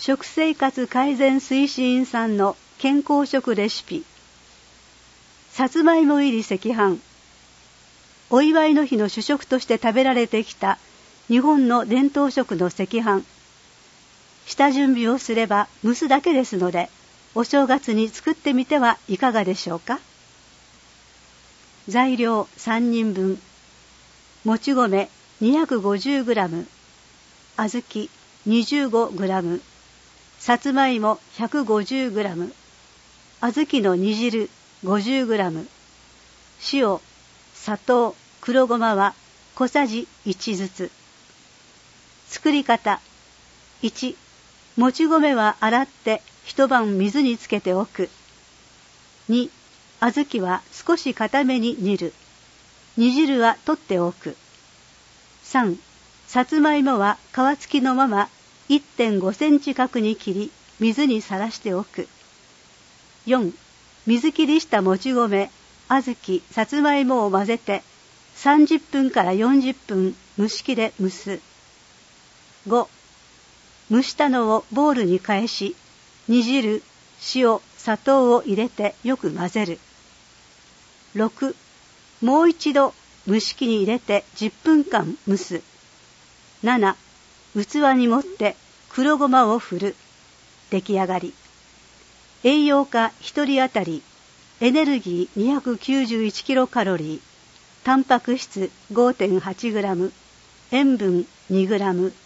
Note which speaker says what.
Speaker 1: 食生活改善推進員さんの健康食レシピ。さつまいも入り赤飯。お祝いの日の主食として食べられてきた日本の伝統食の赤飯。下準備をすれば蒸すだけですので、お正月に作ってみてはいかがでしょうか。材料3人分。もち米 250g、 小豆 25g、さつまいも 150g、 小豆の煮汁 50g、 塩、砂糖、黒ごまは小さじ1ずつ。作り方。1、もち米は洗って一晩水につけておく。2、小豆は少し固めに煮る。煮汁は取っておく。3、さつまいもは皮付きのまま 1.5 センチ角に切り、水にさらしておく。4、水切りしたもち米、小豆、さつまいもを混ぜて30分から40分蒸し器で蒸す。5、蒸したのをボウルに返し、煮汁、塩、砂糖を入れてよく混ぜる。6、もう一度蒸し器に入れて10分間蒸す。7、器に盛って黒ごまを振る。出来上がり。栄養価1人当たり、エネルギー291キロカロリー、タンパク質 5.8g、塩分2g、